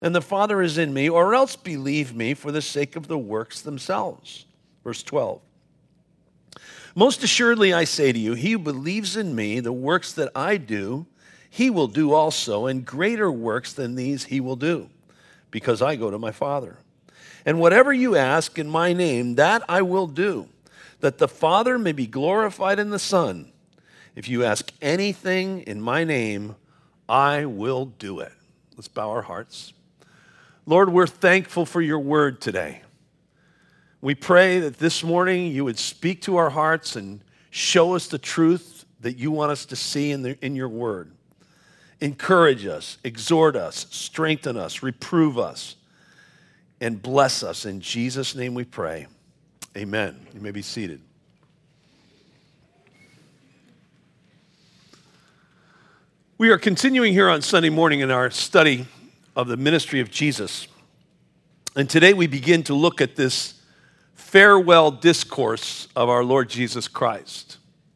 and the Father is in me, or else believe me for the sake of the works themselves. Verse 12. Most assuredly I say to you, he who believes in me, the works that I do, he will do also, and greater works than these he will do, because I go to my Father. And whatever you ask in my name, that I will do, that the Father may be glorified in the Son. If you ask anything in my name, I will do it. Let's bow our hearts. Lord, we're thankful for your word today. We pray that this morning you would speak to our hearts and show us the truth that you want us to see in your word. Encourage us, exhort us, strengthen us, reprove us, and bless us. In Jesus' name we pray. Amen. You may be seated. We are continuing here on Sunday morning in our study of the ministry of Jesus. And today we begin to look at this farewell discourse of our Lord Jesus Christ.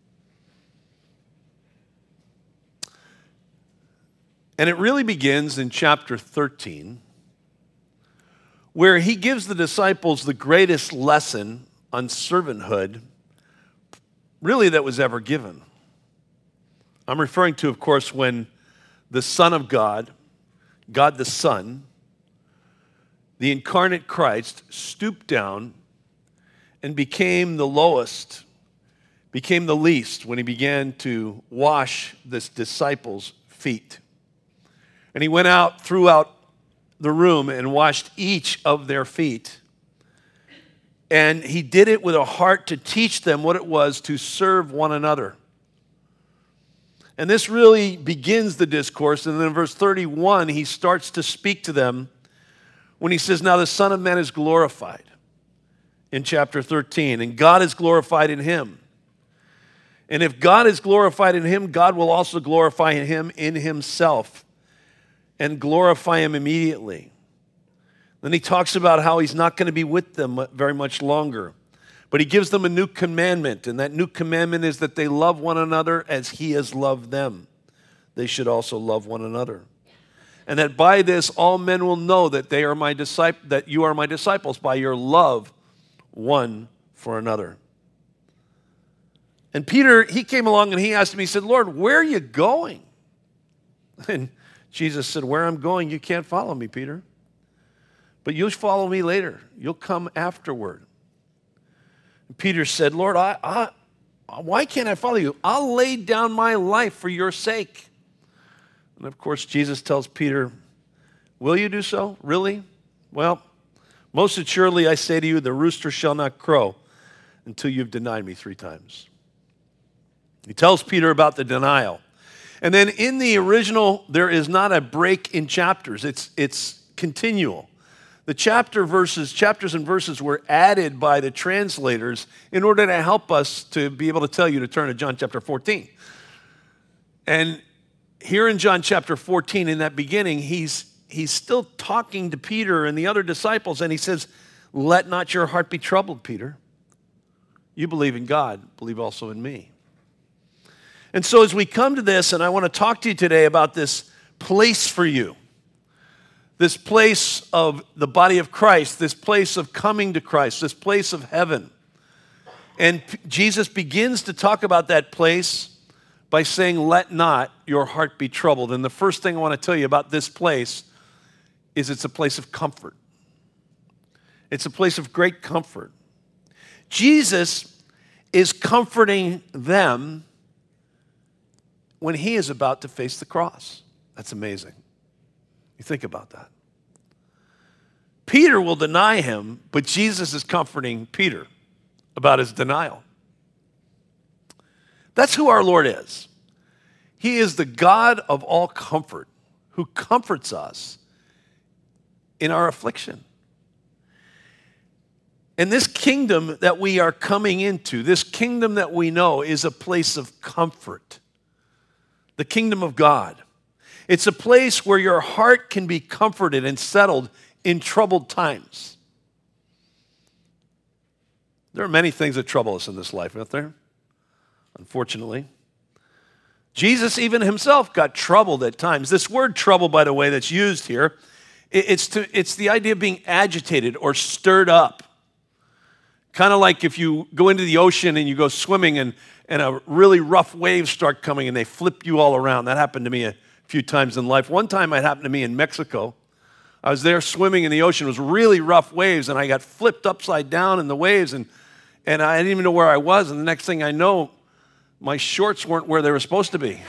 And it really begins in chapter 13, where he gives the disciples the greatest lesson on servanthood, really, that was ever given. I'm referring to, of course, when the Son of God, God the Son, the incarnate Christ, stooped down and became the lowest, became the least when he began to wash this disciples' feet. And he went out throughout the room and washed each of their feet. And he did it with a heart to teach them what it was to serve one another. And this really begins the discourse. And then in verse 31, he starts to speak to them when he says, now the Son of Man is glorified in chapter 13, and God is glorified in him. And if God is glorified in him, God will also glorify him in himself and glorify him immediately. Then he talks about how he's not going to be with them very much longer. But he gives them a new commandment, and that new commandment is that they love one another as he has loved them. They should also love one another. And that by this all men will know that they are that you are my disciples, by your love one for another. And Peter, he came along and he asked me, he said, Lord, where are you going? And Jesus said, where I'm going, you can't follow me, Peter. But you'll follow me later. You'll come afterward. And Peter said, Lord, why can't I follow you? I'll lay down my life for your sake. And of course, Jesus tells Peter, will you do so? Really? Well, most assuredly I say to you, the rooster shall not crow until you've denied me 3 times. He tells Peter about the denial. And then in the original, there is not a break in chapters. It's continual. The chapters and verses were added by the translators in order to help us to be able to tell you to turn to John chapter 14. And here in John chapter 14, in that beginning, he's still talking to Peter and the other disciples, and he says, let not your heart be troubled, Peter. You believe in God, believe also in me. And so as we come to this, and I want to talk to you today about this place for you, this place of the body of Christ, this place of coming to Christ, this place of heaven. And Jesus begins to talk about that place by saying, let not your heart be troubled. And the first thing I want to tell you about this place is it's a place of comfort. It's a place of great comfort. Jesus is comforting them when he is about to face the cross. That's amazing. You think about that. Peter will deny him, but Jesus is comforting Peter about his denial. That's who our Lord is. He is the God of all comfort, who comforts us in our affliction. And this kingdom that we are coming into, this kingdom that we know, is a place of comfort. The kingdom of God. It's a place where your heart can be comforted and settled in troubled times. There are many things that trouble us in this life, aren't there? Unfortunately. Jesus even himself got troubled at times. This word trouble, by the way, that's used here It's the idea of being agitated or stirred up. Kind of like if you go into the ocean and you go swimming and a really rough wave start coming and they flip you all around. That happened to me a few times in life. One time it happened to me in Mexico. I was there swimming in the ocean. It was really rough waves, and I got flipped upside down in the waves, and I didn't even know where I was. And the next thing I know, my shorts weren't where they were supposed to be.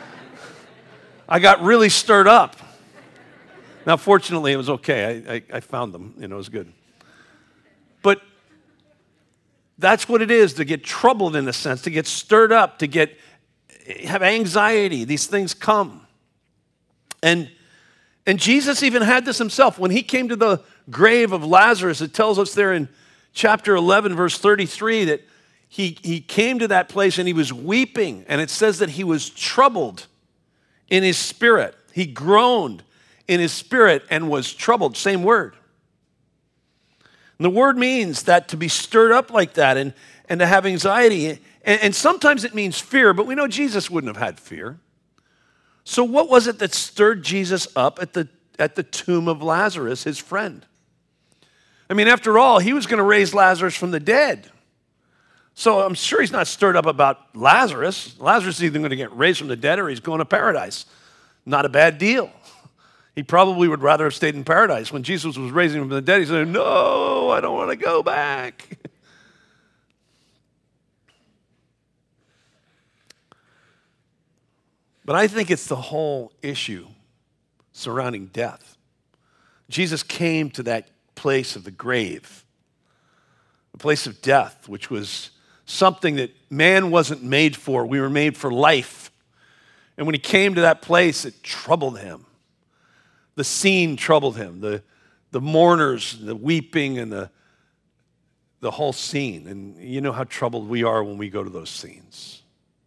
I got really stirred up. Now, fortunately, it was okay. I found them. It was good. But that's what it is, to get troubled in a sense, to get stirred up, to have anxiety. These things come. And Jesus even had this himself. When he came to the grave of Lazarus, it tells us there in chapter 11, verse 33, that he came to that place and he was weeping. And it says that he was troubled in his spirit. He groaned in his spirit and was troubled. Same word. And the word means that to be stirred up like that and to have anxiety. And sometimes it means fear, but we know Jesus wouldn't have had fear. So what was it that stirred Jesus up at the tomb of Lazarus, his friend? I mean, after all, he was going to raise Lazarus from the dead. So I'm sure he's not stirred up about Lazarus. Lazarus is either going to get raised from the dead or he's going to paradise. Not a bad deal. He probably would rather have stayed in paradise. When Jesus was raising him from the dead, he said, "No, I don't want to go back." But I think it's the whole issue surrounding death. Jesus came to that place of the grave, the place of death, which was something that man wasn't made for. We were made for life. And when he came to that place, it troubled him. The scene troubled him, the mourners, the weeping, and the whole scene. And you know how troubled we are when we go to those scenes.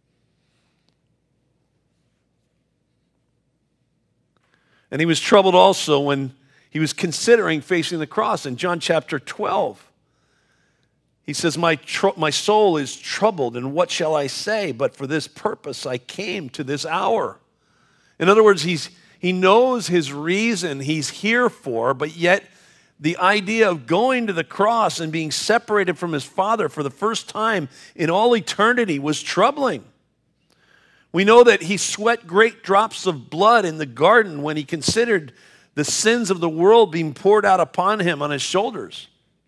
And he was troubled also when he was considering facing the cross. In John chapter 12, he says, my soul is troubled, and what shall I say? But for this purpose I came to this hour. In other words, he knows his reason he's here for, but yet the idea of going to the cross and being separated from his Father for the first time in all eternity was troubling. We know that he sweat great drops of blood in the garden when he considered the sins of the world being poured out upon him on his shoulders.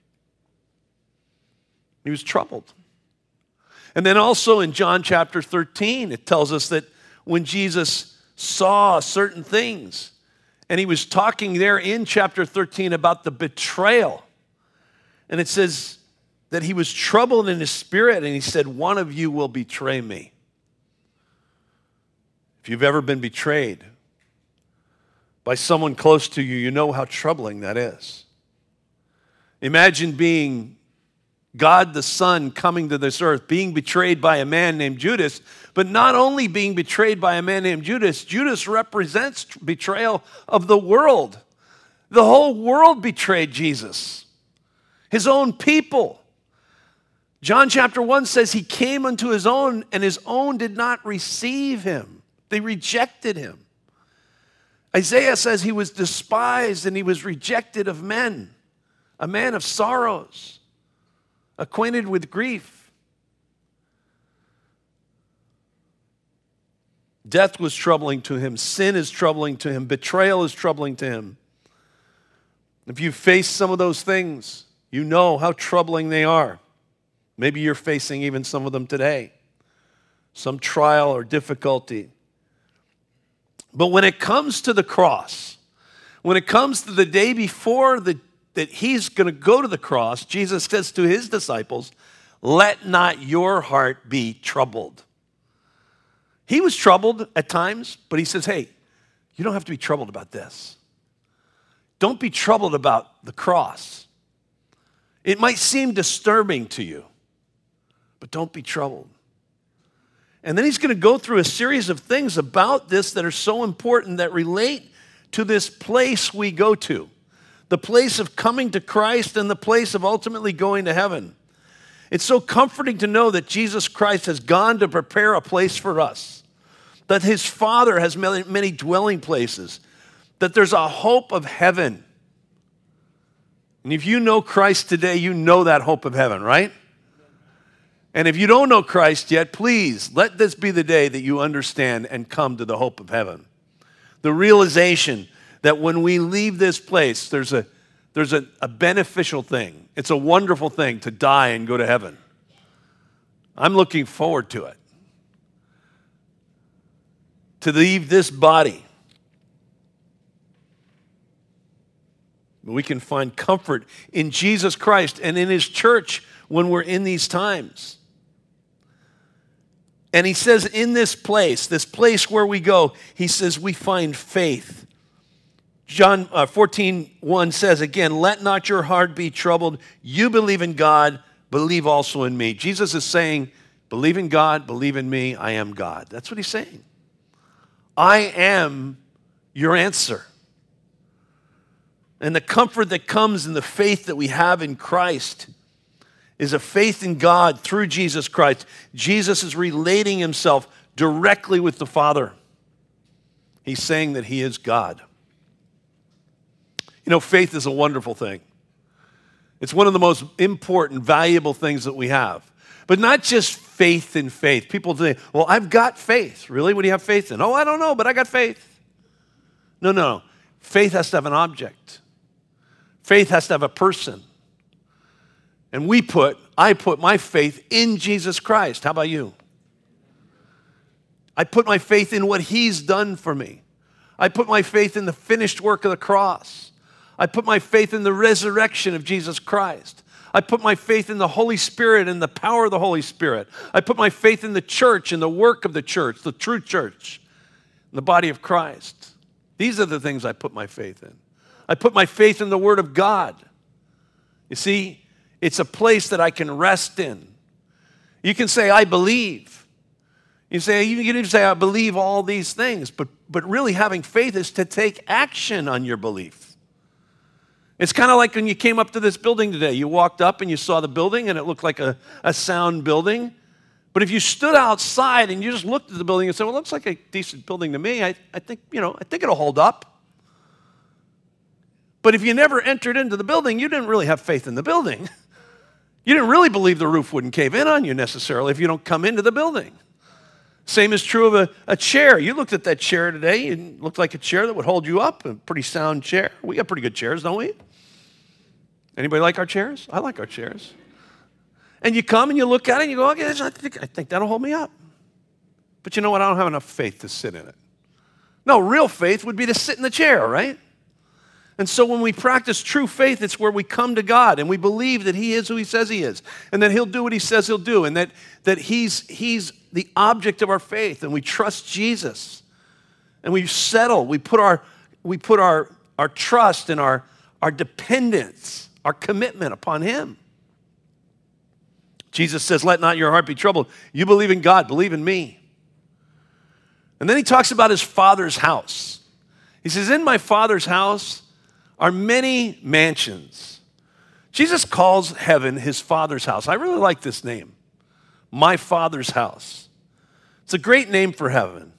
He was troubled. And then also in John chapter 13, it tells us that when Jesus saw certain things, and he was talking there in chapter 13 about the betrayal, and it says that he was troubled in his spirit, and he said, "One of you will betray me." If you've ever been betrayed by someone close to you, you know how troubling that is. Imagine being God the Son coming to this earth, being betrayed by a man named Judas, but not only being betrayed by a man named Judas, Judas represents betrayal of the world. The whole world betrayed Jesus, his own people. John chapter 1 says he came unto his own, and his own did not receive him. They rejected him. Isaiah says he was despised and he was rejected of men, a man of sorrows, acquainted with grief. Death was troubling to him. Sin is troubling to him. Betrayal is troubling to him. If you face some of those things, you know how troubling they are. Maybe you're facing even some of them today, some trial or difficulty. But when it comes to the cross, when it comes to the day before that he's going to go to the cross, Jesus says to his disciples, "Let not your heart be troubled." He was troubled at times, but he says, hey, you don't have to be troubled about this. Don't be troubled about the cross. It might seem disturbing to you, but don't be troubled. And then he's going to go through a series of things about this that are so important that relate to this place we go to, the place of coming to Christ and the place of ultimately going to heaven. It's so comforting to know that Jesus Christ has gone to prepare a place for us, that his Father has many dwelling places, that there's a hope of heaven. And if you know Christ today, you know that hope of heaven, right? And if you don't know Christ yet, please let this be the day that you understand and come to the hope of heaven. The realization that when we leave this place, there's a beneficial thing. It's a wonderful thing to die and go to heaven. I'm looking forward to it. To leave this body. We can find comfort in Jesus Christ and in his church when we're in these times. And he says in this place where we go, he says we find faith. John 14:1 says again, let not your heart be troubled. You believe in God, believe also in me. Jesus is saying, believe in God, believe in me, I am God. That's what he's saying. I am your answer. And the comfort that comes in the faith that we have in Christ is a faith in God through Jesus Christ. Jesus is relating himself directly with the Father. He's saying that he is God. You know, faith is a wonderful thing. It's one of the most important, valuable things that we have. But not just faith in faith. People say, well, I've got faith. Really? What do you have faith in? Oh, I don't know, but I got faith. No. Faith has to have an object. Faith has to have a person. And I put my faith in Jesus Christ. How about you? I put my faith in what he's done for me. I put my faith in the finished work of the cross. I put my faith in the resurrection of Jesus Christ. I put my faith in the Holy Spirit and the power of the Holy Spirit. I put my faith in the church and the work of the church, the true church, the body of Christ. These are the things I put my faith in. I put my faith in the Word of God. You see, it's a place that I can rest in. You can say, I believe. You can even say, I believe all these things. But really having faith is to take action on your belief. It's kind of like when you came up to this building today. You walked up and you saw the building and it looked like a sound building. But if you stood outside and you just looked at the building and said, well, it looks like a decent building to me. I think it'll hold up. But if you never entered into the building, you didn't really have faith in the building. You didn't really believe the roof wouldn't cave in on you necessarily if you don't come into the building. Same is true of a chair. You looked at that chair today, and it looked like a chair that would hold you up, a pretty sound chair. We got pretty good chairs, don't we? Anybody like our chairs? I like our chairs. And you come and you look at it and you go, okay, I think that'll hold me up. But you know what? I don't have enough faith to sit in it. No, real faith would be to sit in the chair, right? And so when we practice true faith, it's where we come to God and we believe that he is who he says he is and that he'll do what he says he'll do and that he's the object of our faith and we trust Jesus. And we settle, we put our trust and our dependence, our commitment upon him. Jesus says, let not your heart be troubled. You believe in God, believe in me. And then he talks about his Father's house. He says, in my Father's house are many mansions. Jesus calls heaven his Father's house. I really like this name, my Father's house. It's a great name for heaven.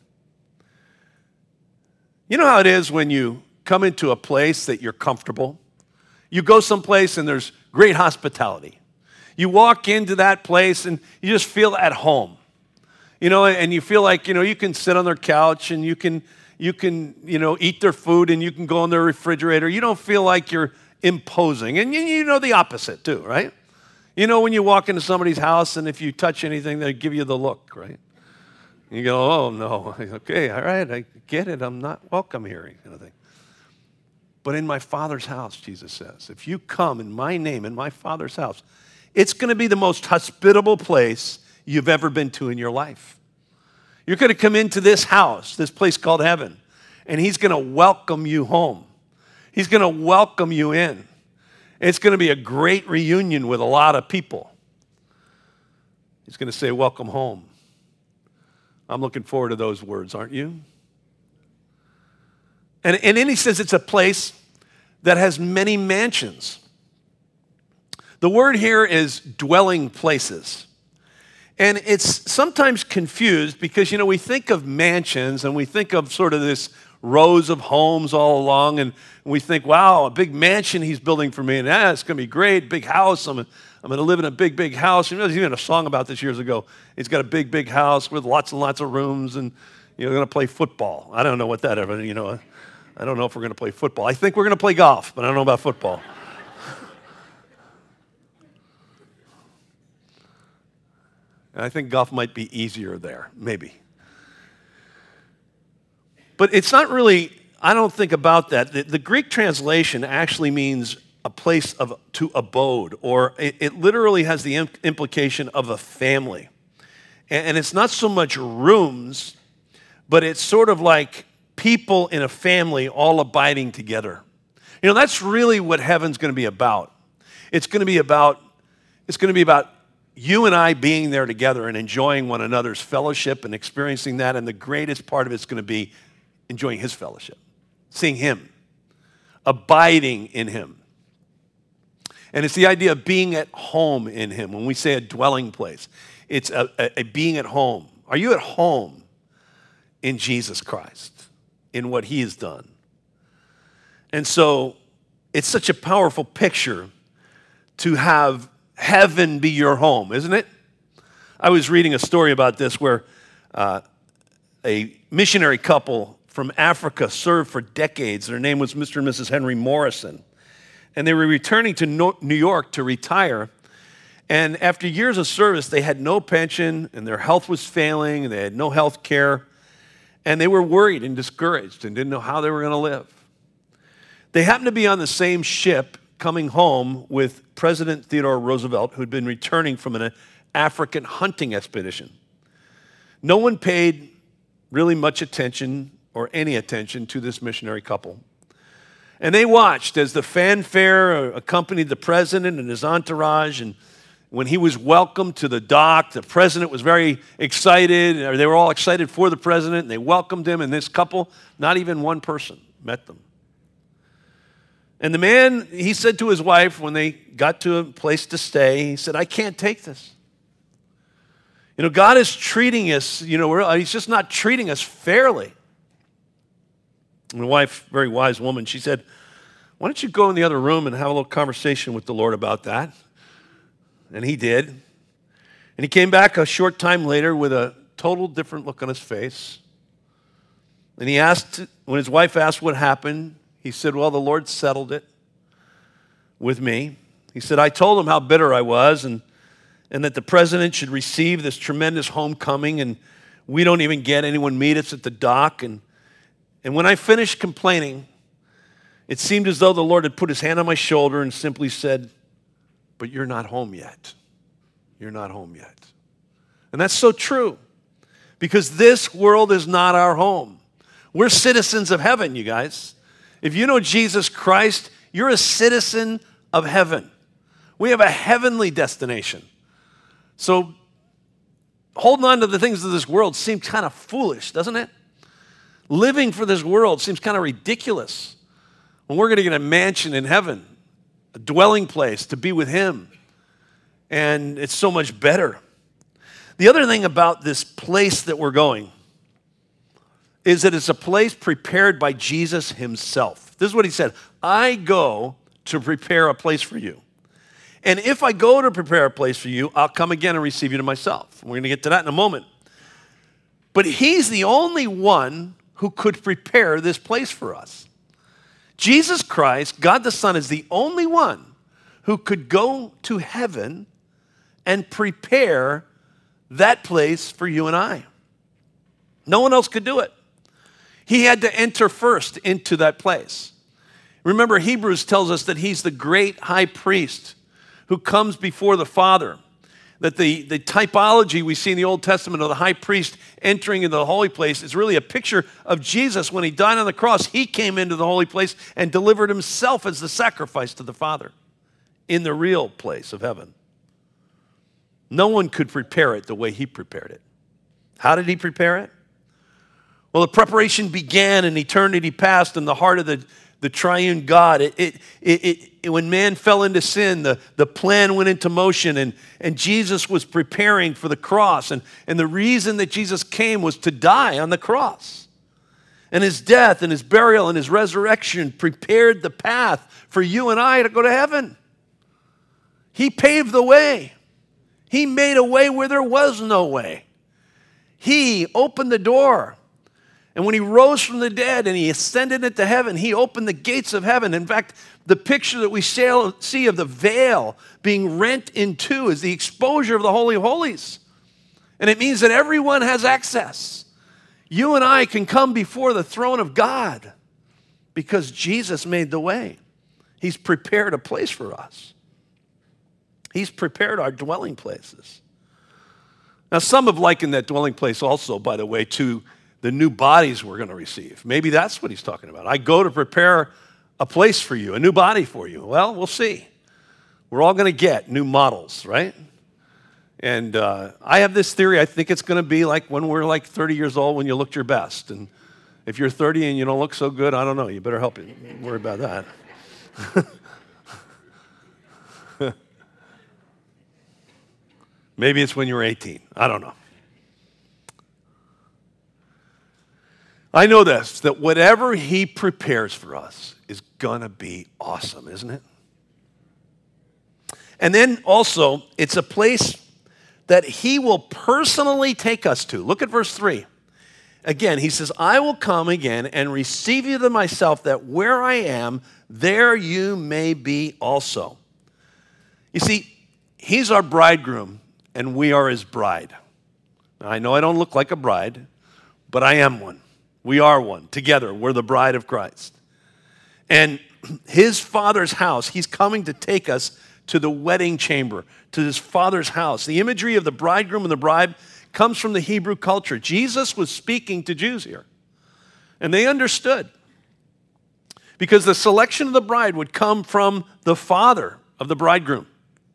You know how it is when you come into a place that you're comfortable? You go someplace and there's great hospitality. You walk into that place and you just feel at home. And you feel like, you can sit on their couch and you can eat their food and you can go in their refrigerator. You don't feel like you're imposing. And you know the opposite too, right? You know when you walk into somebody's house and if you touch anything, they give you the look, right? And you go, oh, no. Okay, all right, I get it. I'm not welcome here, kind of thing. But in my Father's house, Jesus says, if you come in my name, in my Father's house, it's going to be the most hospitable place you've ever been to in your life. You're going to come into this house, this place called heaven, and he's going to welcome you home. He's going to welcome you in. It's going to be a great reunion with a lot of people. He's going to say, welcome home. I'm looking forward to those words, aren't you? And then he says it's a place that has many mansions. The word here is dwelling places. And it's sometimes confused because, we think of mansions and we think of sort of this rows of homes all along, and we think, wow, a big mansion he's building for me, and it's going to be great, big house. I'm going to live in a big, big house. You know, there's even a song about this years ago. He's got a big, big house with lots and lots of rooms, and you're going to play football. I don't know what that ever, I don't know if we're going to play football. I think we're going to play golf, but I don't know about football. And I think golf might be easier there, maybe. But it's not really, I don't think about that. The Greek translation actually means a place to abode, or it literally has the implication of a family. And it's not so much rooms, but it's sort of like people in a family all abiding together. That's really what heaven's going to be about. It's going to be about you and I being there together and enjoying one another's fellowship and experiencing that, and the greatest part of it's going to be enjoying his fellowship, seeing him, abiding in him. And it's the idea of being at home in him. When we say a dwelling place, it's a being at home. Are you at home in Jesus Christ, in what he has done? And so it's such a powerful picture to have heaven be your home, isn't it? I was reading a story about this where a missionary couple from Africa served for decades. Their name was Mr. and Mrs. Henry Morrison. And they were returning to New York to retire. And after years of service, they had no pension, and their health was failing, and they had no health care. And they were worried and discouraged and didn't know how they were going to live. They happened to be on the same ship coming home with President Theodore Roosevelt, who'd been returning from an African hunting expedition. No one paid really much attention or any attention to this missionary couple. And they watched as the fanfare accompanied the president and his entourage, and when he was welcomed to the dock, the president was very excited, or they were all excited for the president, and they welcomed him, and this couple, not even one person met them. And the man, he said to his wife when they got to a place to stay, he said, I can't take this. God is treating us, he's just not treating us fairly. And the wife, very wise woman, she said, why don't you go in the other room and have a little conversation with the Lord about that? And he did. And he came back a short time later with a total different look on his face. And he asked, when his wife asked what happened, he said, well, the Lord settled it with me. He said, I told him how bitter I was and that the president should receive this tremendous homecoming, and we don't even get anyone meet us at the dock. And when I finished complaining, it seemed as though the Lord had put his hand on my shoulder and simply said, but you're not home yet. You're not home yet. And that's so true, because this world is not our home. We're citizens of heaven, you guys. If you know Jesus Christ, you're a citizen of heaven. We have a heavenly destination. So holding on to the things of this world seems kind of foolish, doesn't it? Living for this world seems kind of ridiculous when we're going to get a mansion in heaven, a dwelling place to be with him. And it's so much better. The other thing about this place that we're going is that it's a place prepared by Jesus himself. This is what he said, I go to prepare a place for you. And if I go to prepare a place for you, I'll come again and receive you to myself. We're going to get to that in a moment. But he's the only one who could prepare this place for us. Jesus Christ, God the Son, is the only one who could go to heaven and prepare that place for you and I. No one else could do it. He had to enter first into that place. Remember, Hebrews tells us that he's the great high priest who comes before the Father. That the typology we see in the Old Testament of the high priest entering into the holy place is really a picture of Jesus. When he died on the cross, he came into the holy place and delivered himself as the sacrifice to the Father in the real place of heaven. No one could prepare it the way he prepared it. How did he prepare it? Well, the preparation began in eternity past in the heart of the triune God. When man fell into sin, the plan went into motion, and Jesus was preparing for the cross. And the reason that Jesus came was to die on the cross. And his death and his burial and his resurrection prepared the path for you and I to go to heaven. He paved the way. He made a way where there was no way. He opened the door. And when he rose from the dead and he ascended into heaven, he opened the gates of heaven. In fact, the picture that we see of the veil being rent in two is the exposure of the Holy of Holies. And it means that everyone has access. You and I can come before the throne of God because Jesus made the way. He's prepared a place for us. He's prepared our dwelling places. Now, some have likened that dwelling place also, by the way, to the new bodies we're going to receive. Maybe that's what he's talking about. I go to prepare a place for you, a new body for you. Well, we'll see. We're all going to get new models, right? And I have this theory. I think it's going to be like when we're like 30 years old when you looked your best. And if you're 30 and you don't look so good, I don't know. You better help you. Worry about that. Maybe it's when you were 18. I don't know. I know this, that whatever he prepares for us is going to be awesome, isn't it? And then also, it's a place that he will personally take us to. Look at verse 3. Again, he says, I will come again and receive you to myself, that where I am, there you may be also. You see, he's our bridegroom, and we are his bride. Now, I know I don't look like a bride, but I am one. We are one. Together, we're the bride of Christ. And his Father's house, he's coming to take us to the wedding chamber, to his Father's house. The imagery of the bridegroom and the bride comes from the Hebrew culture. Jesus was speaking to Jews here, and they understood. Because the selection of the bride would come from the father of the bridegroom.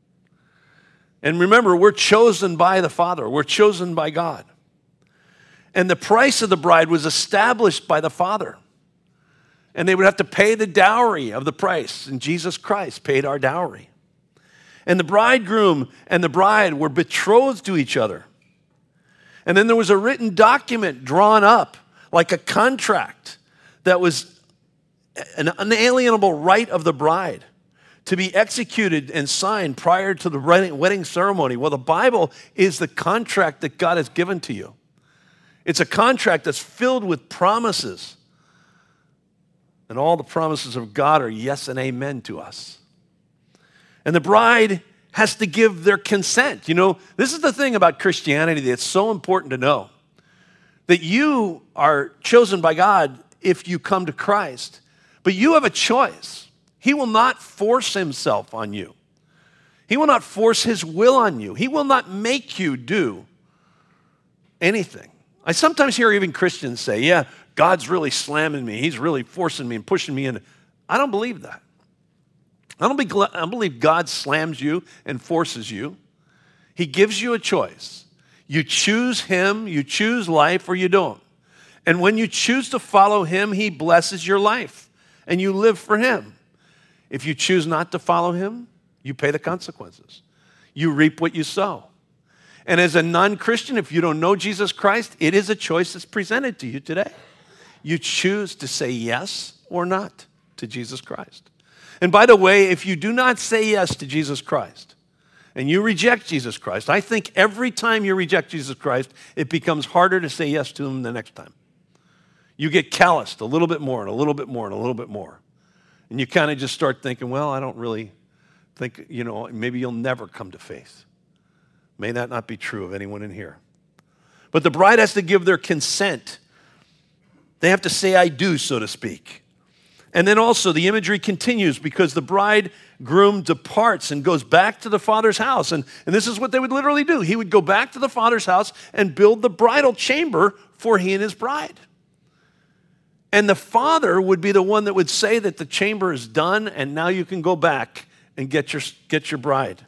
And remember, we're chosen by the Father. We're chosen by God. And the price of the bride was established by the Father. And they would have to pay the dowry of the price. And Jesus Christ paid our dowry. And the bridegroom and the bride were betrothed to each other. And then there was a written document drawn up, like a contract, that was an unalienable right of the bride to be executed and signed prior to the wedding ceremony. Well, the Bible is the contract that God has given to you. It's a contract that's filled with promises. And all the promises of God are yes and amen to us. And the bride has to give their consent. You know, this is the thing about Christianity that's so important to know. That you are chosen by God if you come to Christ. But you have a choice. He will not force himself on you. He will not force his will on you. He will not make you do anything. I sometimes hear even Christians say, yeah, God's really slamming me. He's really forcing me and pushing me in. I don't believe that. I don't believe God slams you and forces you. He gives you a choice. You choose him, you choose life, or you don't. And when you choose to follow him, he blesses your life, and you live for him. If you choose not to follow him, you pay the consequences. You reap what you sow. And as a non-Christian, if you don't know Jesus Christ, it is a choice that's presented to you today. You choose to say yes or not to Jesus Christ. And by the way, if you do not say yes to Jesus Christ and you reject Jesus Christ, I think every time you reject Jesus Christ, it becomes harder to say yes to him the next time. You get calloused a little bit more and a little bit more and a little bit more. And you kind of just start thinking, well, I don't really think, maybe you'll never come to faith. May that not be true of anyone in here. But the bride has to give their consent. They have to say, I do, so to speak. And then also the imagery continues because the bridegroom departs and goes back to the Father's house. And this is what they would literally do. He would go back to the Father's house and build the bridal chamber for he and his bride. And the Father would be the one that would say that the chamber is done and now you can go back and get your bride.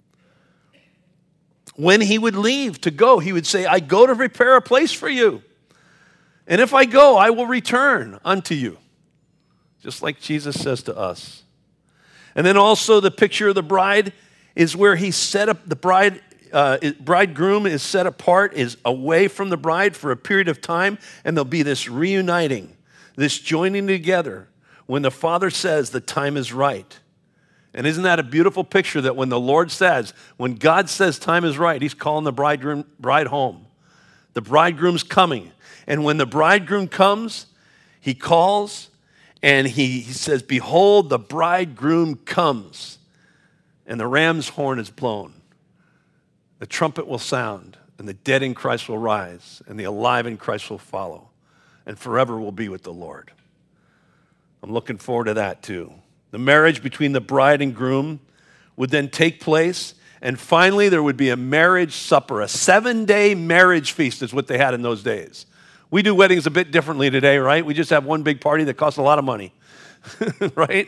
When he would leave to go, he would say, I go to prepare a place for you. And if I go, I will return unto you. Just like Jesus says to us. And then also the picture of the bride is where he set up the bridegroom is set apart, is away from the bride for a period of time, and there'll be this reuniting this joining together when the Father says the time is right. And isn't that a beautiful picture that when the Lord says, when God says time is right, he's calling the bride home. The bridegroom's coming. And when the bridegroom comes, he calls and he says, behold, the bridegroom comes. And the ram's horn is blown. The trumpet will sound, and the dead in Christ will rise, and the alive in Christ will follow, and forever will be with the Lord. I'm looking forward to that too. The marriage between the bride and groom would then take place, and finally there would be a marriage supper. A 7-day marriage feast is what they had in those days. We do weddings a bit differently today, right? We just have one big party that costs a lot of money, right?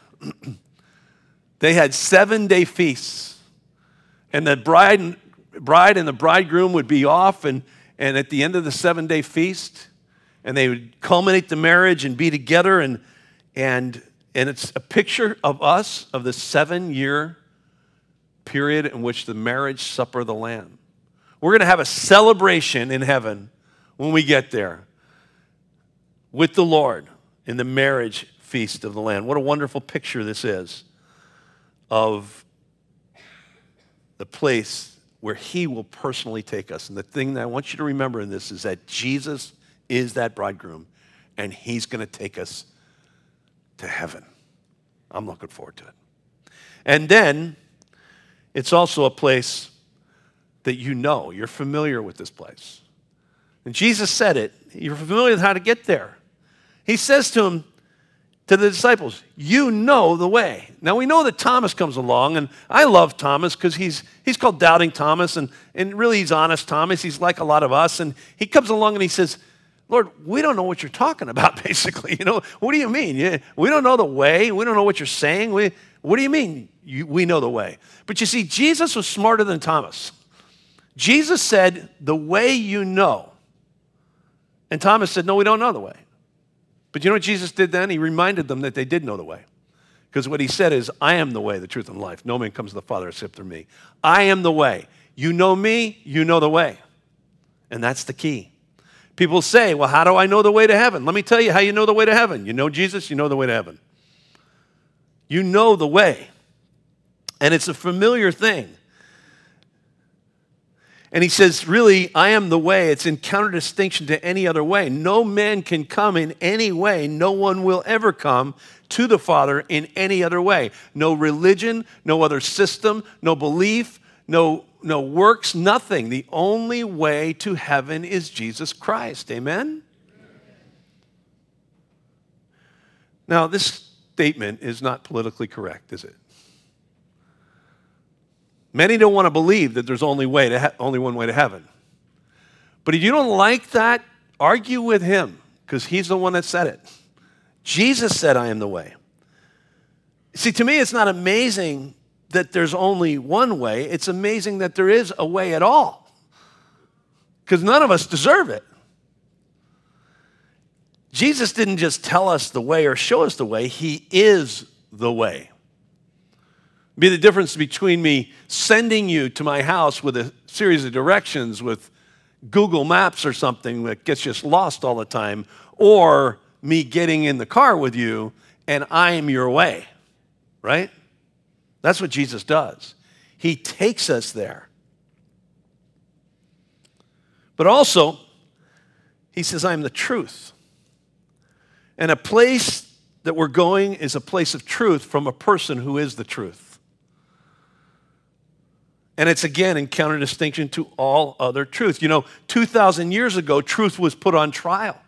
They had 7-day feasts, and the bride and the bridegroom would be off, and at the end of the 7-day feast, and they would culminate the marriage and be together, and it's a picture of us, of the 7-year period in which the marriage supper of the Lamb. We're going to have a celebration in heaven when we get there with the Lord in the marriage feast of the Lamb. What a wonderful picture this is of the place where he will personally take us. And the thing that I want you to remember in this is that Jesus is that bridegroom, and he's going to take us to heaven. I'm looking forward to it. And then it's also a place that you're familiar with this place. And Jesus said it. You're familiar with how to get there. He says to the disciples, you know the way. Now we know that Thomas comes along, and I love Thomas because he's called Doubting Thomas, and really he's honest Thomas. He's like a lot of us, and he comes along and he says, Lord, we don't know what you're talking about, basically. What do you mean? We don't know the way. We don't know what you're saying. What do you mean we know the way? But you see, Jesus was smarter than Thomas. Jesus said, the way you know. And Thomas said, no, we don't know the way. But you know what Jesus did then? He reminded them that they did know the way. Because what he said is, I am the way, the truth, and life. No man comes to the Father except through me. I am the way. You know me, you know the way. And that's the key. People say, well, how do I know the way to heaven? Let me tell you how you know the way to heaven. You know Jesus, you know the way to heaven. You know the way. And it's a familiar thing. And he says, really, I am the way. It's in counter-distinction to any other way. No man can come in any way. No one will ever come to the Father in any other way. No religion, no other system, no belief, no works, nothing. The only way to heaven is Jesus Christ. Amen? Now, this statement is not politically correct, is it? Many don't want to believe that there's only one way to heaven. But if you don't like that, argue with him, because he's the one that said it. Jesus said, I am the way. See, to me, it's not amazing that there's only one way. It's amazing that there is a way at all, because none of us deserve it. Jesus didn't just tell us the way or show us the way. He is the way. Be the difference between me sending you to my house with a series of directions with Google Maps or something that gets just lost all the time, or me getting in the car with you and I am your way, right? That's what Jesus does. He takes us there. But also, he says, I am the truth. And a place that we're going is a place of truth from a person who is the truth. And it's, again, in counter-distinction to all other truth. 2,000 years ago, truth was put on trial.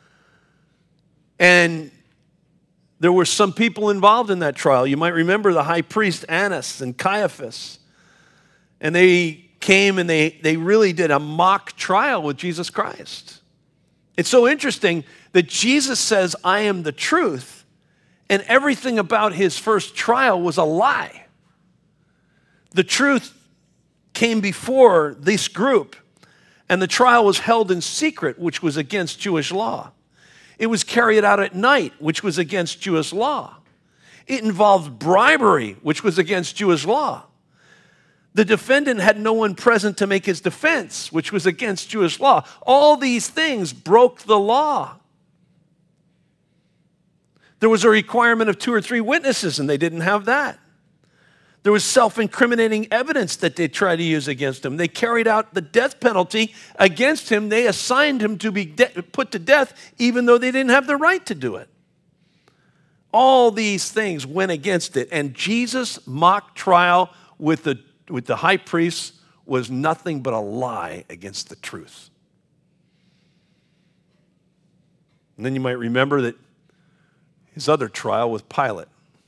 And there were some people involved in that trial. You might remember the high priest Annas and Caiaphas. And they came and they really did a mock trial with Jesus Christ. It's so interesting that Jesus says, I am the truth, and everything about his first trial was a lie. The truth came before this group, and the trial was held in secret, which was against Jewish law. It was carried out at night, which was against Jewish law. It involved bribery, which was against Jewish law. The defendant had no one present to make his defense, which was against Jewish law. All these things broke the law. There was a requirement of 2 or 3 witnesses, and they didn't have that. There was self-incriminating evidence that they tried to use against him. They carried out the death penalty against him. They assigned him to be put to death, even though they didn't have the right to do it. All these things went against it. And Jesus' mock trial with the high priest was nothing but a lie against the truth. And then you might remember that his other trial with Pilate.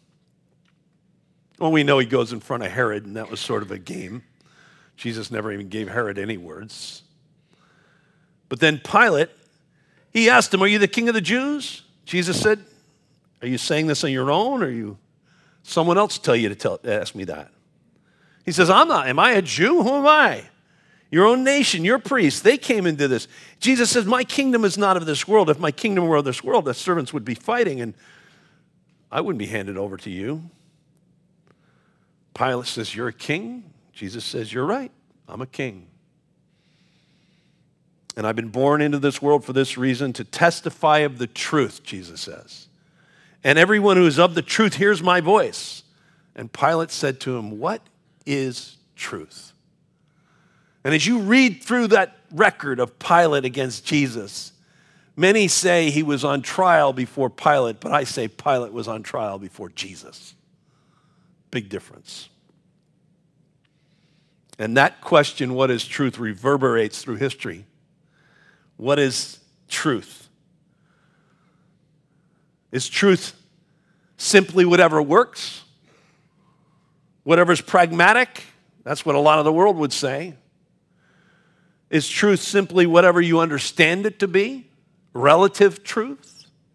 Well, we know he goes in front of Herod, and that was sort of a game. Jesus never even gave Herod any words. But then Pilate, he asked him, "Are you the king of the Jews?" Jesus said, "Are you saying this on your own, or you someone else tell you to ask me that?" He says, "I'm not. Am I a Jew? Who am I? Your own nation, your priests, they came into this." Jesus says, "My kingdom is not of this world. If my kingdom were of this world, the servants would be fighting, and I wouldn't be handed over to you." Pilate says, "You're a king?" Jesus says, "You're right. I'm a king. And I've been born into this world for this reason, to testify of the truth," Jesus says. "And everyone who is of the truth hears my voice." And Pilate said to him, "What is truth?" And as you read through that record of Pilate against Jesus, many say he was on trial before Pilate, but I say Pilate was on trial before Jesus. Big difference. And that question, what is truth, reverberates through history. What is truth? Is truth simply whatever works? Whatever's pragmatic? That's what a lot of the world would say. Is truth simply whatever you understand it to be? Relative truth?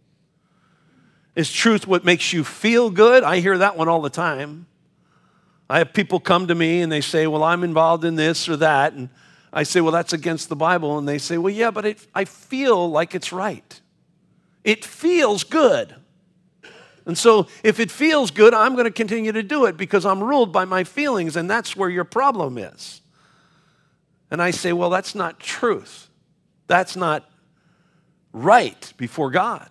Is truth what makes you feel good? I hear that one all the time. I have people come to me and they say, "Well, I'm involved in this or that." And I say, "Well, that's against the Bible." And they say, "Well, yeah, but I feel like it's right. It feels good. And so if it feels good, I'm going to continue to do it because I'm ruled by my feelings, and that's where your problem is." And I say, "Well, that's not truth. That's not right before God."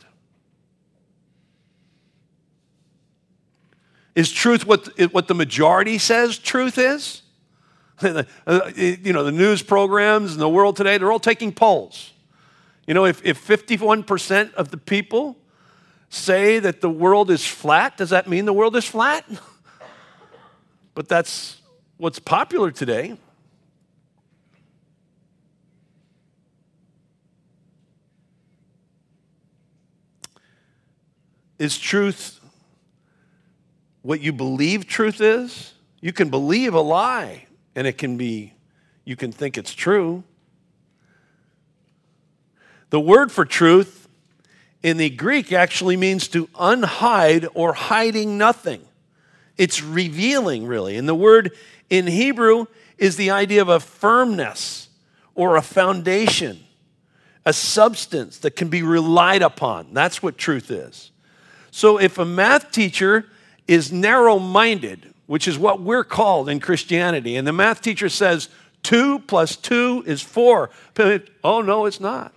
Is truth what the majority says truth is? The news programs in the world today, they're all taking polls. If 51% of the people say that the world is flat, does that mean the world is flat? But that's what's popular today. Is truth what you believe truth is? You can believe a lie, and you can think it's true. The word for truth in the Greek actually means to unhide or hiding nothing. It's revealing, really. And the word in Hebrew is the idea of a firmness or a foundation, a substance that can be relied upon. That's what truth is. So if a math teacher is narrow-minded, which is what we're called in Christianity, and the math teacher says 2 + 2 is 4. Oh, no, it's not.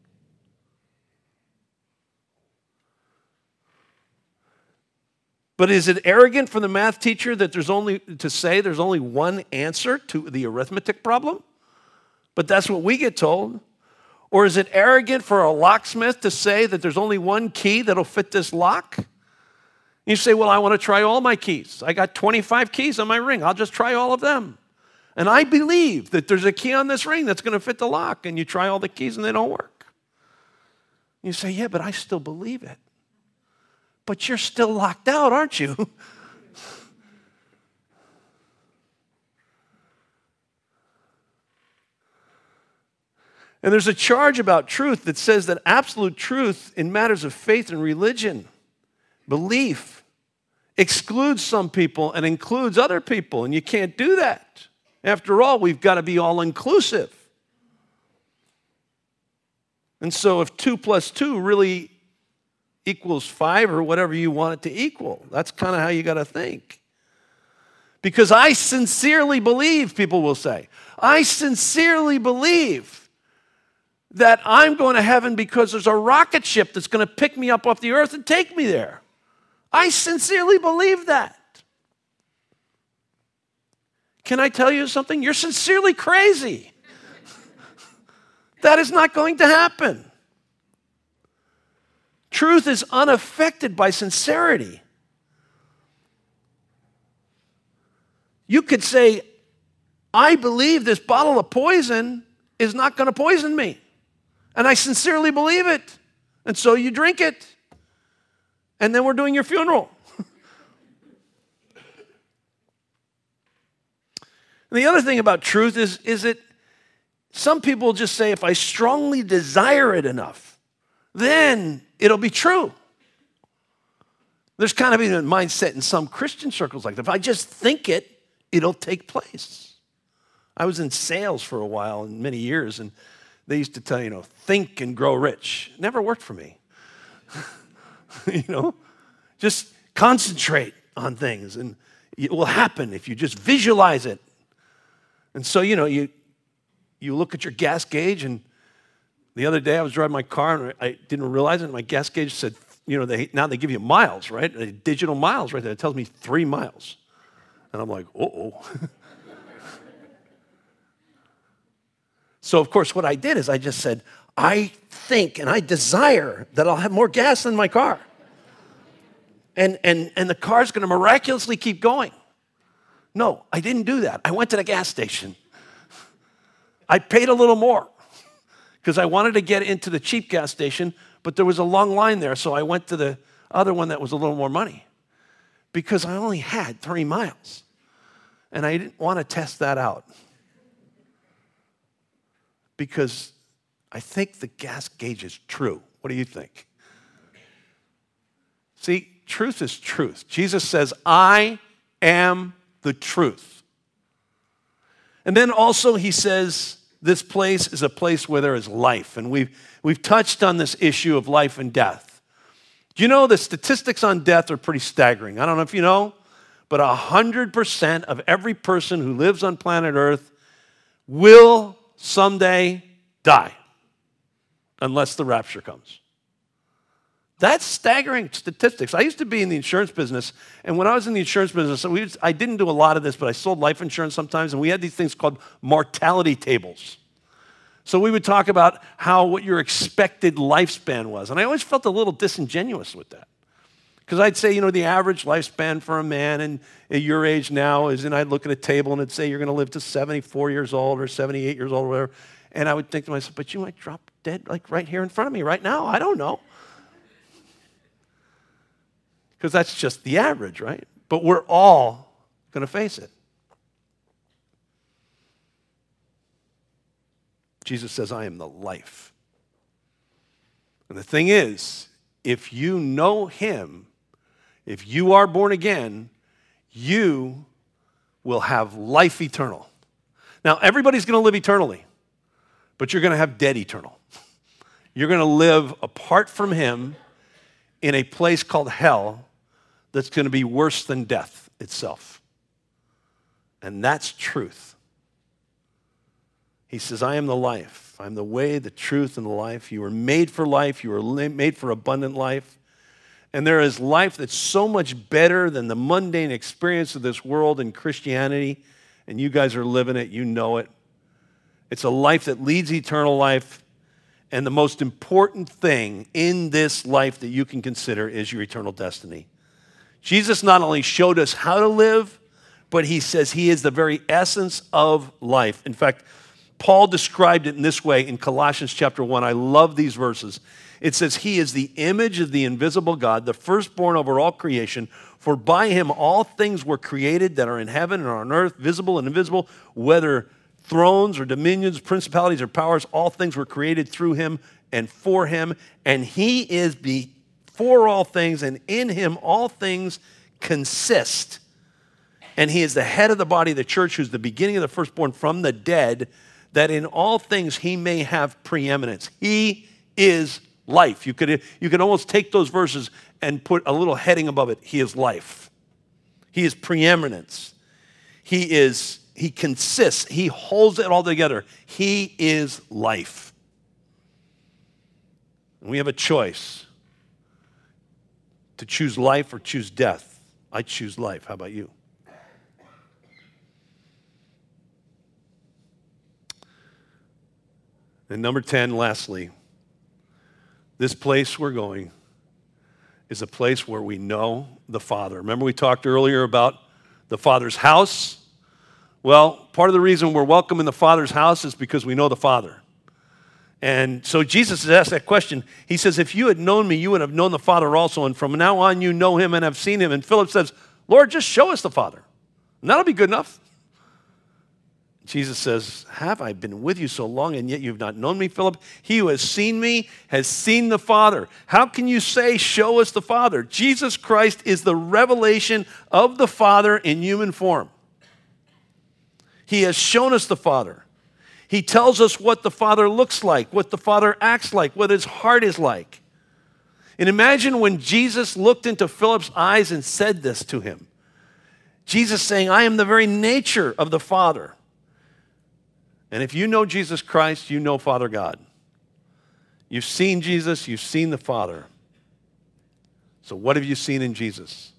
But is it arrogant for the math teacher that there's only one answer to the arithmetic problem? But that's what we get told. Or is it arrogant for a locksmith to say that there's only one key that'll fit this lock? You say, "Well, I want to try all my keys. I got 25 keys on my ring. I'll just try all of them. And I believe that there's a key on this ring that's going to fit the lock." And you try all the keys and they don't work. You say, "Yeah, but I still believe it." But you're still locked out, aren't you? And there's a charge about truth that says that absolute truth in matters of faith and religion, belief, excludes some people and includes other people, and you can't do that. After all, we've got to be all-inclusive. And so if 2 + 2 really equals 5 or whatever you want it to equal, that's kind of how you got to think. Because I sincerely believe, people will say, I sincerely believe that I'm going to heaven because there's a rocket ship that's going to pick me up off the earth and take me there. I sincerely believe that. Can I tell you something? You're sincerely crazy. That is not going to happen. Truth is unaffected by sincerity. You could say, I believe this bottle of poison is not going to poison me. And I sincerely believe it. And so you drink it. And then we're doing your funeral. And the other thing about truth is that some people just say, if I strongly desire it enough, then it'll be true. There's kind of even a mindset in some Christian circles like that. If I just think it, it'll take place. I was in sales for a while, and many years, and they used to tell you, think and grow rich. It never worked for me. Just concentrate on things, and it will happen if you just visualize it. And so, you look at your gas gauge, and the other day I was driving my car, and I didn't realize it, my gas gauge said, now they give you miles, right? Digital miles right there. It tells me 3 miles. And I'm like, uh-oh. So, of course, what I did is I just said, I think and I desire that I'll have more gas in my car. And the car's going to miraculously keep going. No, I didn't do that. I went to the gas station. I paid a little more because I wanted to get into the cheap gas station, but there was a long line there, so I went to the other one that was a little more money because I only had 3 miles, and I didn't want to test that out because I think the gas gauge is true. What do you think? See, truth is truth. Jesus says, I am the truth. And then also he says, this place is a place where there is life. And we've touched on this issue of life and death. Do you know the statistics on death are pretty staggering? I don't know if you know, but 100% of every person who lives on planet Earth will someday die unless the rapture comes. That's staggering statistics. I used to be in the insurance business, and when I was in the insurance business, I didn't do a lot of this, but I sold life insurance sometimes, and we had these things called mortality tables. So we would talk about what your expected lifespan was, and I always felt a little disingenuous with that. Because I'd say, the average lifespan for a man and at your age now is, and I'd look at a table and it'd say you're going to live to 74 years old or 78 years old or whatever, and I would think to myself, but you might drop dead like right here in front of me right now. I don't know. Because that's just the average, right? But we're all going to face it. Jesus says, I am the life. And the thing is, if you know him, if you are born again, you will have life eternal. Now, everybody's going to live eternally, but you're going to have dead eternal. You're going to live apart from him in a place called hell that's going to be worse than death itself. And that's truth. He says, I am the life. I'm the way, the truth, and the life. You were made for life. You were made for abundant life. And there is life that's so much better than the mundane experience of this world and Christianity. And you guys are living it. You know it. It's a life that leads eternal life. And the most important thing in this life that you can consider is your eternal destiny. Jesus not only showed us how to live, but he says he is the very essence of life. In fact, Paul described it in this way in Colossians chapter 1. I love these verses. It says, he is the image of the invisible God, the firstborn over all creation, for by him all things were created that are in heaven and on earth, visible and invisible, whether thrones or dominions, principalities or powers, all things were created through him and for him, and he is before all things, and in him all things consist. And he is the head of the body of the church, who's the beginning of the firstborn from the dead, that in all things he may have preeminence. He is life. You could almost take those verses and put a little heading above it. He is life. He is preeminence. He consists. He holds it all together. He is life. And we have a choice to choose life or choose death. I choose life. How about you? And number 10, lastly, this place we're going is a place where we know the Father. Remember we talked earlier about the Father's house? Well, part of the reason we're welcome in the Father's house is because we know the Father. And so Jesus has asked that question. He says, if you had known me, you would have known the Father also. And from now on, you know him and have seen him. And Philip says, Lord, just show us the Father. And that'll be good enough. Jesus says, have I been with you so long, and yet you've not known me, Philip? He who has seen me has seen the Father. How can you say, show us the Father? Jesus Christ is the revelation of the Father in human form. He has shown us the Father. He tells us what the Father looks like, what the Father acts like, what his heart is like. And imagine when Jesus looked into Philip's eyes and said this to him. Jesus saying, I am the very nature of the Father. And if you know Jesus Christ, you know Father God. You've seen Jesus, you've seen the Father. So what have you seen in Jesus?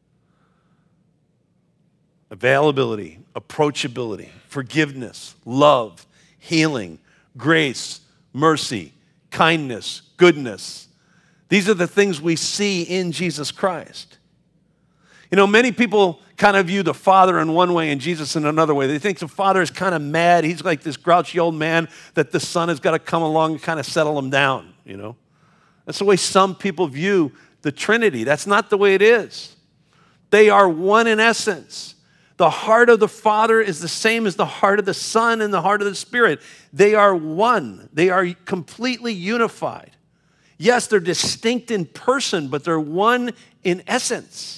Availability, approachability, forgiveness, love, healing, grace, mercy, kindness, goodness. These are the things we see in Jesus Christ. You know, many people kind of view the Father in one way and Jesus in another way. They think the Father is kind of mad. He's like this grouchy old man that the Son has got to come along and kind of settle him down, you know. That's the way some people view the Trinity. That's not the way it is. They are one in essence. The heart of the Father is the same as the heart of the Son and the heart of the Spirit. They are one. They are completely unified. Yes, they're distinct in person, but they're one in essence.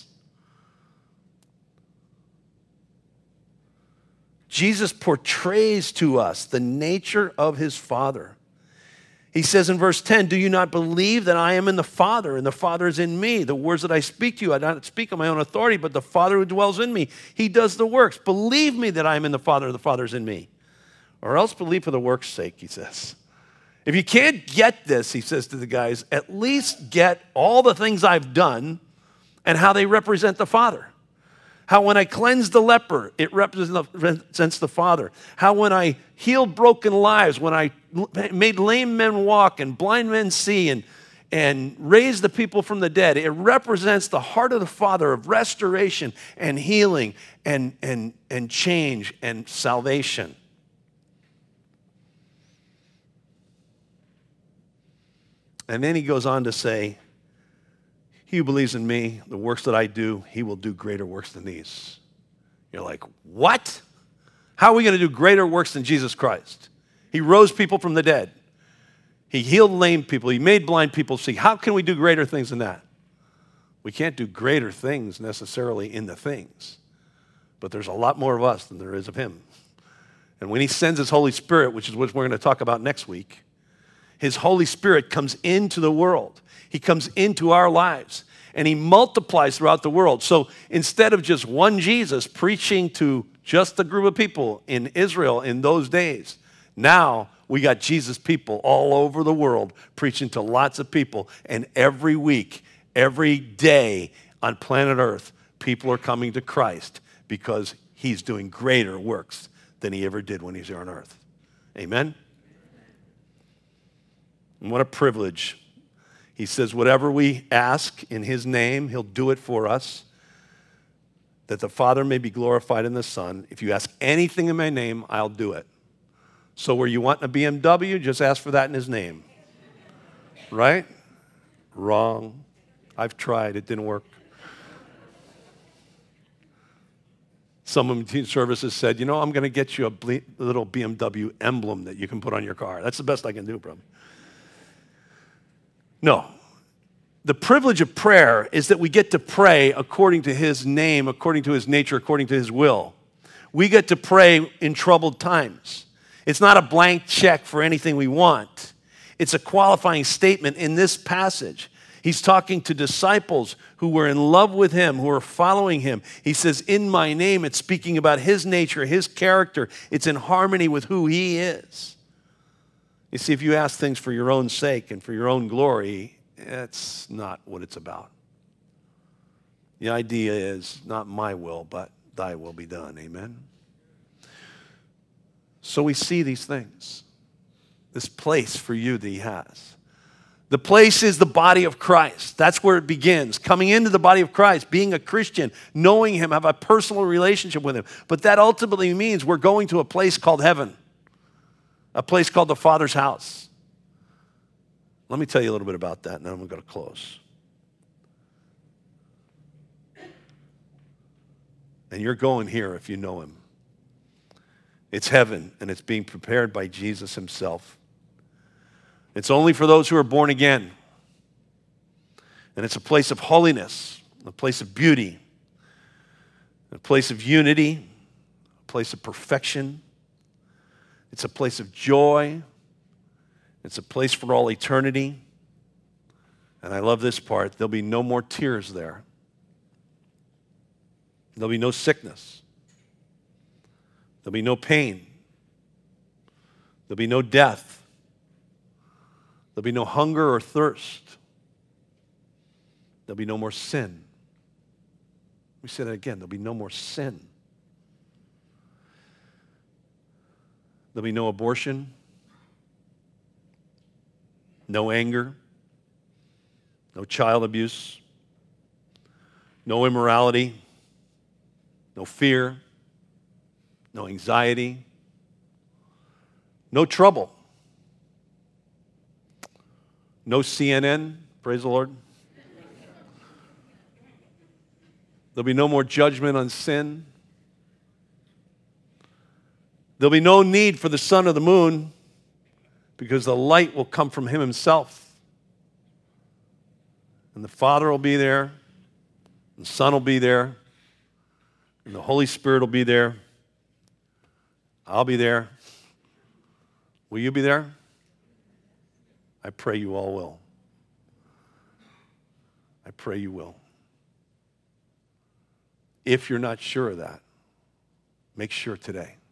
Jesus portrays to us the nature of his Father. He says in verse 10, do you not believe that I am in the Father and the Father is in me? The words that I speak to you, I do not speak on my own authority, but the Father who dwells in me, he does the works. Believe me that I am in the Father and the Father is in me. Or else believe for the work's sake, he says. If you can't get this, he says to the guys, at least get all the things I've done and how they represent the Father. How when I cleansed the leper, it represents the Father. How when I healed broken lives, when I made lame men walk and blind men see and raised the people from the dead, it represents the heart of the Father of restoration and healing and change and salvation. And then he goes on to say, he who believes in me, the works that I do, he will do greater works than these. You're like, what? How are we going to do greater works than Jesus Christ? He rose people from the dead. He healed lame people. He made blind people see. How can we do greater things than that? We can't do greater things necessarily in the things, but there's a lot more of us than there is of him. And when he sends his Holy Spirit, which is what we're going to talk about next week, his Holy Spirit comes into the world. He comes into our lives, and he multiplies throughout the world. So instead of just one Jesus preaching to just a group of people in Israel in those days, now we got Jesus people all over the world preaching to lots of people. And every week, every day on planet Earth, people are coming to Christ because he's doing greater works than he ever did when he was here on earth. Amen? And what a privilege. He says, whatever we ask in his name, he'll do it for us, that the Father may be glorified in the Son. If you ask anything in my name, I'll do it. So were you wanting a BMW? Just ask for that in his name. Right? Wrong. I've tried. It didn't work. Someone in Teen Services said, you know, I'm going to get you a little BMW emblem that you can put on your car. That's the best I can do, bro. No. The privilege of prayer is that we get to pray according to his name, according to his nature, according to his will. We get to pray in troubled times. It's not a blank check for anything we want. It's a qualifying statement in this passage. He's talking to disciples who were in love with him, who are following him. He says, in my name, it's speaking about his nature, his character. It's in harmony with who he is. You see, if you ask things for your own sake and for your own glory, that's not what it's about. The idea is not my will, but thy will be done. Amen? So we see these things, this place for you that he has. The place is the body of Christ. That's where it begins. Coming into the body of Christ, being a Christian, knowing him, have a personal relationship with him. But that ultimately means we're going to a place called heaven, a place called the Father's house. Let me tell you a little bit about that, and then I'm going to close. And you're going here if you know him. It's heaven, and it's being prepared by Jesus himself. It's only for those who are born again. And it's a place of holiness, a place of beauty, a place of unity, a place of perfection. It's a place of joy. It's a place for all eternity. And I love this part. There'll be no more tears there. There'll be no sickness. There'll be no pain. There'll be no death. There'll be no hunger or thirst. There'll be no more sin. We said it again. There'll be no more sin. There'll be no abortion, no anger, no child abuse, no immorality, no fear, no anxiety, no trouble. No CNN, praise the Lord. There'll be no more judgment on sin. There'll be no need for the sun or the moon because the light will come from him himself. And the Father will be there, and the Son will be there, and the Holy Spirit will be there. I'll be there. Will you be there? I pray you all will. I pray you will. If you're not sure of that, make sure today.